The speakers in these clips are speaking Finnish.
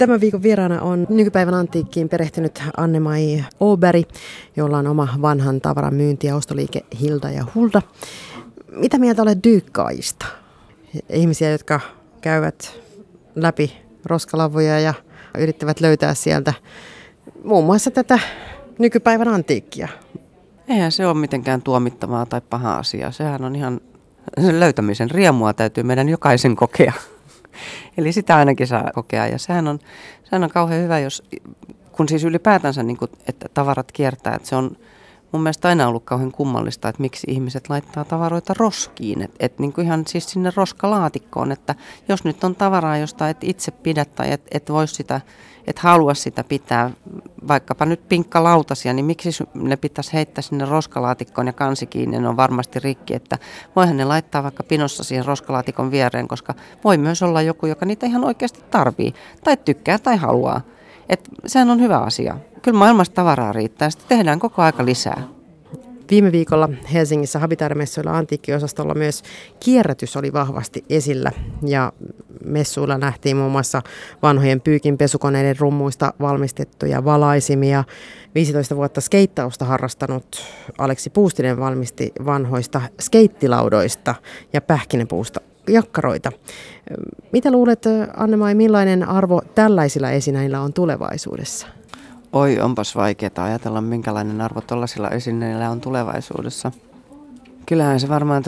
Tämän viikon vieraana on nykypäivän antiikkiin perehtynyt Anne-Mai Åberg, jolla on oma vanhan tavaran myynti- ja ostoliike Hilda ja Hulda. Mitä mieltä olet dyykkaajista? Ihmisiä, jotka käyvät läpi roskalavoja ja yrittävät löytää sieltä muun muassa tätä nykypäivän antiikkia. Eihän se ole mitenkään tuomittavaa tai paha asia. Sehän on ihan sen löytämisen riemua täytyy meidän jokaisen kokea. Eli sitä ainakin saa kokea ja sehän on kauhean hyvä, kun siis ylipäätänsä, niin kun, että tavarat kiertää. Että se on mun mielestä aina ollut kauhean kummallista, että miksi ihmiset laittaa tavaroita roskiin. Että niin kuin ihan siis sinne roskalaatikkoon, että jos nyt on tavaraa, josta et itse pidä tai et halua sitä pitää, vaikkapa nyt pinkkalautasia, niin miksi ne pitäisi heittää sinne roskalaatikkoon ja kansi kiinni, ne on varmasti rikki, että voihan ne laittaa vaikka pinossa siihen roskalaatikon viereen, koska voi myös olla joku, joka niitä ihan oikeasti tarvii, tai tykkää tai haluaa. Että sehän on hyvä asia. Kyllä maailmassa tavaraa riittää, sitä tehdään koko aika lisää. Viime viikolla Helsingissä Habitaare-messuilla antiikkiosastolla myös kierrätys oli vahvasti esillä ja messuilla nähtiin muun muassa vanhojen pyykinpesukoneiden rummuista valmistettuja valaisimia. 15 vuotta skeittausta harrastanut Aleksi Puustinen valmisti vanhoista skeittilaudoista ja pähkinäpuusta jakkaroita. Mitä luulet, Anne-Mai, millainen arvo tällaisilla esineillä on tulevaisuudessa? Oi, onpas vaikeaa ajatella, minkälainen arvo tuollaisilla esineillä on tulevaisuudessa. Kyllähän se varmaan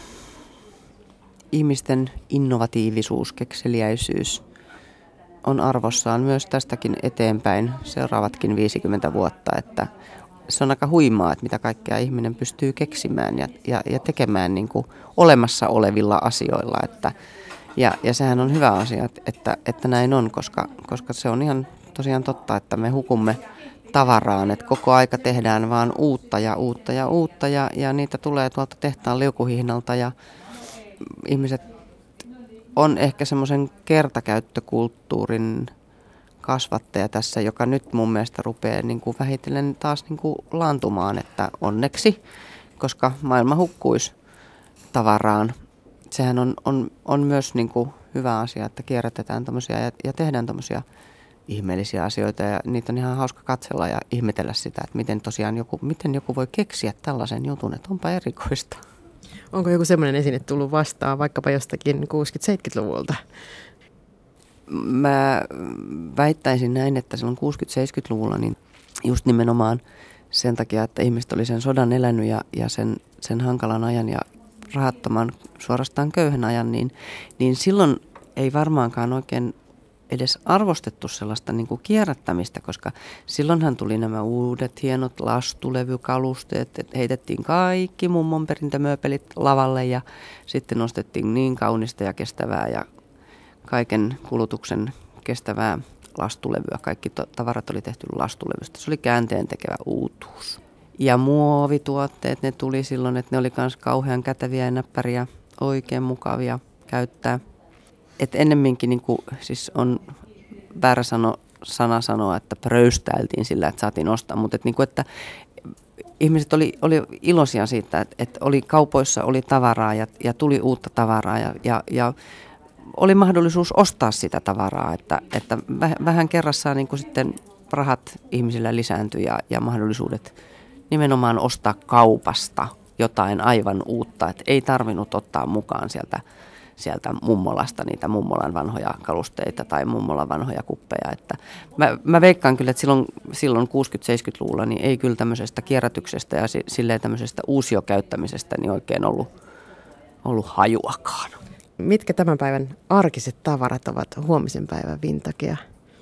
ihmisten innovatiivisuus, kekseliäisyys on arvossaan myös tästäkin eteenpäin seuraavatkin 50 vuotta. Että se on aika huimaa, että mitä kaikkea ihminen pystyy keksimään ja tekemään niin kuin olemassa olevilla asioilla. Ja sehän on hyvä asia, että näin on, koska se on ihan tosiaan totta, että me hukumme tavaraan, että koko aika tehdään vaan uutta ja niitä tulee tuolta tehtaan liukuhihnalta ja ihmiset on ehkä semmoisen kertakäyttökulttuurin kasvattaja tässä, joka nyt mun mielestä rupeaa niin kuin vähitellen taas niin kuin laantumaan, että onneksi, koska maailma hukkuisi tavaraan. Sehän on myös niin kuin hyvä asia, että kierrätetään tämmöisiä ja tehdään tämmöisiä ihmeellisiä asioita ja niitä on ihan hauska katsella ja ihmetellä sitä, että miten joku voi keksiä tällaisen jutun, että onpa erikoista. Onko joku semmoinen esine tullut vastaan vaikkapa jostakin 60-70-luvulta? Mä väittäisin näin, että silloin 60-70-luvulla niin just nimenomaan sen takia, että ihmiset oli sen sodan elänyt ja sen hankalan ajan ja rahattoman suorastaan köyhän ajan, niin silloin ei varmaankaan oikein edes arvostettu sellaista niin kuin kierrättämistä, koska silloinhan tuli nämä uudet hienot lastulevykalusteet, että heitettiin kaikki mummon perintömööpelit lavalle ja sitten nostettiin niin kaunista ja kestävää ja kaiken kulutuksen kestävää lastulevyä. Kaikki tavarat oli tehty lastulevystä. Se oli käänteen tekevä uutuus. Ja muovituotteet, ne tuli silloin, että ne oli myös kauhean käteviä ja näppäriä, oikein mukavia käyttää. Että ennemminkin niin kuin, siis on väärä sana sanoa, että pröystäiltiin sillä, että saatiin ostaa, mutta että ihmiset oli iloisia siitä, että oli kaupoissa oli tavaraa ja tuli uutta tavaraa ja oli mahdollisuus ostaa sitä tavaraa, että vähän kerrassaan niin kuin sitten rahat ihmisillä lisääntyi ja mahdollisuudet nimenomaan ostaa kaupasta jotain aivan uutta, että ei tarvinnut ottaa mukaan sieltä mummolasta niitä mummolan vanhoja kalusteita tai mummolan vanhoja kuppeja. Että mä veikkaan kyllä, että silloin 60-70-luvulla niin ei kyllä tämmöisestä kierrätyksestä ja silleen tämmöisestä uusiokäyttämisestä niin oikein ollut hajuakaan. Mitkä tämän päivän arkiset tavarat ovat huomisen päivän vintagea?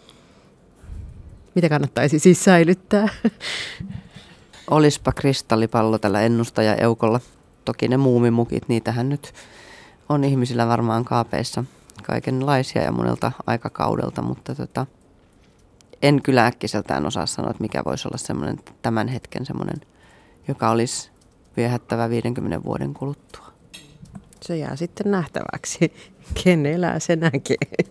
Mitä kannattaisi siis säilyttää? Olispa kristallipallo tällä ennustaja-eukolla. Toki ne muumimukit, niitähän nyt on ihmisillä varmaan kaapeissa kaikenlaisia ja monelta aikakaudelta, mutta en kyllä äkkiseltään osaa sanoa, että mikä voisi olla semmoinen tämän hetken semmoinen, joka olisi viehättävä 50 vuoden kuluttua. Se jää sitten nähtäväksi. Ken elää, se näkee.